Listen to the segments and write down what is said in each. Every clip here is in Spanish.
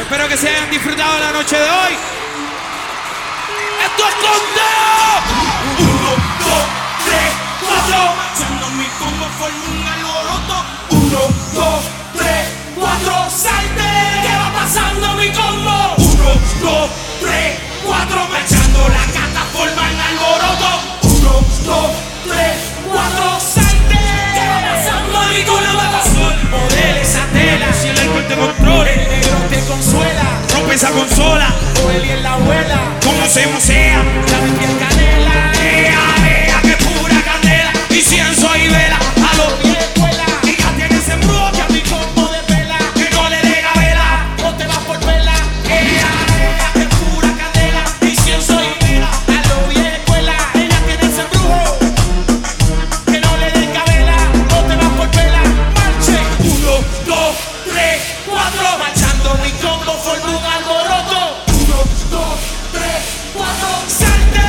Espero que se hayan disfrutado la noche de hoy. ¡Esto es conteo! 1, 2, 3, 4. Echando mi combo formo un alboroto. 1, 2, 3, 4. ¡Salte! ¿Qué va pasando mi combo? 1, 2, 3, 4. Echando la cata forman alboroto. 1, 2, 3, 4. ¡Salte! ¿Qué va pasando mi combo? Modela esa tela. Si el alcohol te controla, el negro te consuela. Rompe esa consola. O él y en la abuela. Como se musea. La metí en canela. Vea, que pura candela. Incienso y vela. A los pies escuela. Y ya tienes embrujo. Que a mi combo de vela. Que no le dé vela. O te vas por vela. Vea, que pura candela. Incienso y vela. A los pies escuela. Ella tiene ese embrujo. Que no le dé vela. O te vas por vela. Marche. 1, 2, 3, 4. Marchando mi combo forma un alboroto. 1, 2, 3, 4. ¡Salte!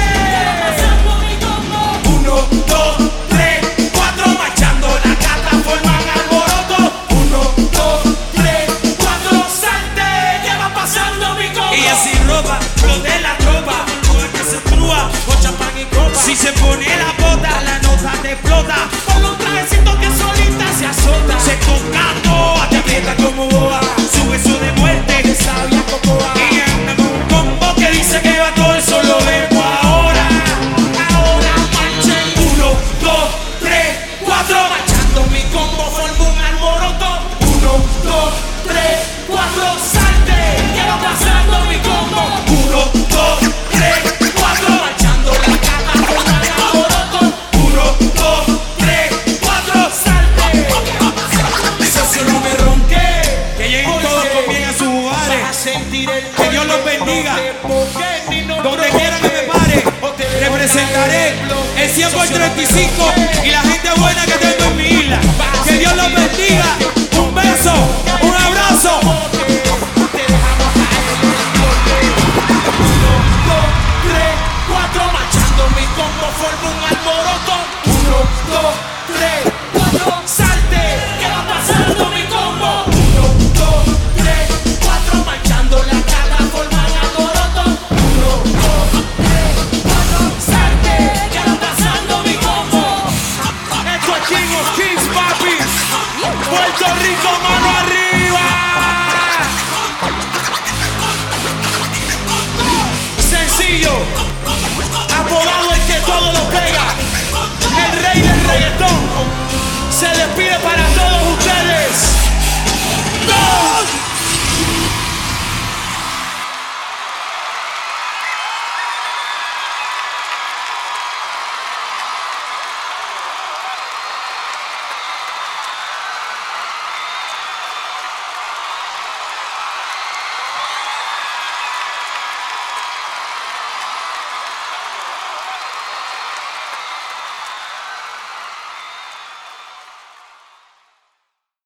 1, 2, 3, 4. Marchando la cata forman alboroto. 1, 2, 3, 4. ¡Salte! ¿Qué va pasando mi combo? Y así ropa, de la tropa. Con que se trúa, con champán y copa. Si se pone la bota, la nota te explota. Ponle un trajecito que solita se azota. Se toca, te aprieta como boa. Su beso de muerte, que sabia cocoa. Y anda con un combo que dice que va todo, eso lo vemos ahora. Ahora marchen. 1, 2, 3, 4. Marchando mi combo forma un alboroto. 1, 2, 3, 4. ¡Salte! ¿Qué va pasando mi combo? 1, 2, 3, 4. Marchando la cama forma un alboroto. 1, 2, 3, 4. ¡Salte! ¿Qué va pasando mi socio? No me ronque. Que lleguen todos con bien a sus hogares. Que Dios los bendiga. Donde quiera que me pare, representaré el 100 por 35 y la gente buena que tengo en mi isla. Que Dios los bendiga. Un beso, un abrazo. 1, 2, 3, 4. Marchando mi combo forma un alboroto. 1, 2, 3, 4. ¡Salte! ¿Qué va pasando mi combo? 1, 2, 3, 4. Marchando la cara forma un alboroto. 1, 2, 3, 4. ¡Salte! ¿Qué va pasando mi combo? Esto es King of Kings, papi. Puerto Rico, mano arriba. Sencillo, apodado el que todo lo pega, el rey del reggaetón, se despide para todos ustedes. 2,